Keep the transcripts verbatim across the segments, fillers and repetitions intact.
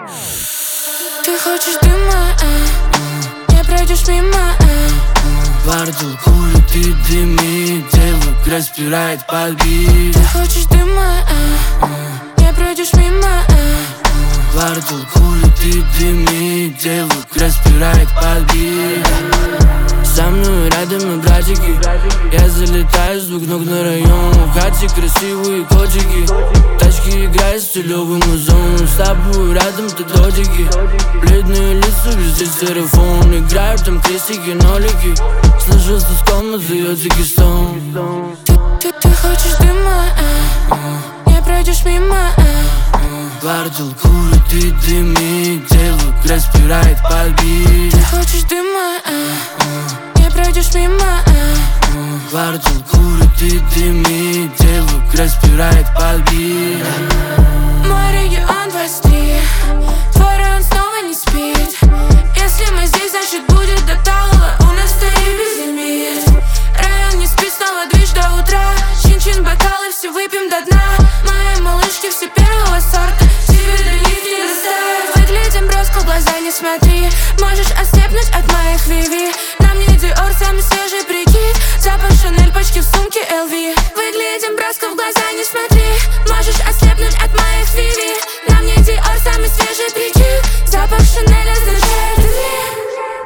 Ты хочешь дыма, а? Не пройдешь мимо, а? Квартал курит и дымит, девок распирает под бит. Ты хочешь дыма, а? Не пройдешь мимо, а? Квартал курит и дымит, девок распирает под бит. Со мной рядом и братики, я залетаю с двух ног на район. В хате красивые котики, тачки играют стилевым музон. С тобой рядом ты додики, бледные лица, везде телефон. Играют там крестики, нолики, слышу с туском отдаёт Дагестан. Ты, ты, ты хочешь дыма, а? Не пройдешь мимо, а? Квартал курит и дымит, девок распирает под бит. Ты хочешь дыма, а? Не пройдешь мимо, а? Квартал курит и дымит, девок распирает под бит. Мой регион двадцать три, твой район снова не спит. Если мы здесь, значит будет до талого, у нас стоит безлимит. Район не спит, снова движ до утра. Чин-чин, бокалы, все выпьем до дна. Мои малышки все первого сорта, тебе до них не достать. Выглядим броско, в глаза не смотри. Можешь ослепнуть от моих виви. На мне Диор, самый свежий прикид. Запах Шанель, почки в сумке эл ви. Выглядим броско, в глаза не смотри. Можешь ослепнуть от моих виви. На мне Диор, самый свежий прикид. Запах Шанель означает измен.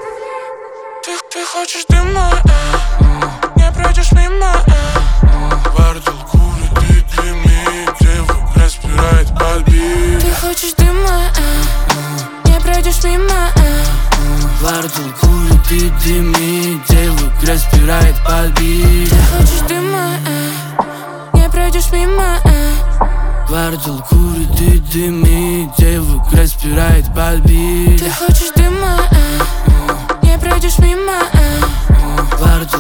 Ты, ты хочешь дыма, а? Не пройдешь мимо, а? Квартал курит и дымит, девок распирает под бит. Ты хочешь дыма, а? Не пройдешь мимо, а? Квартал курит и дымит, девок распирает под бит. Ты хочешь дыма, а? Не пройдешь мимо, а? Квартал курит и дымит, девок распирает под бит. Ты хочешь дыма, а? Не пройдешь мимо, а? Квартал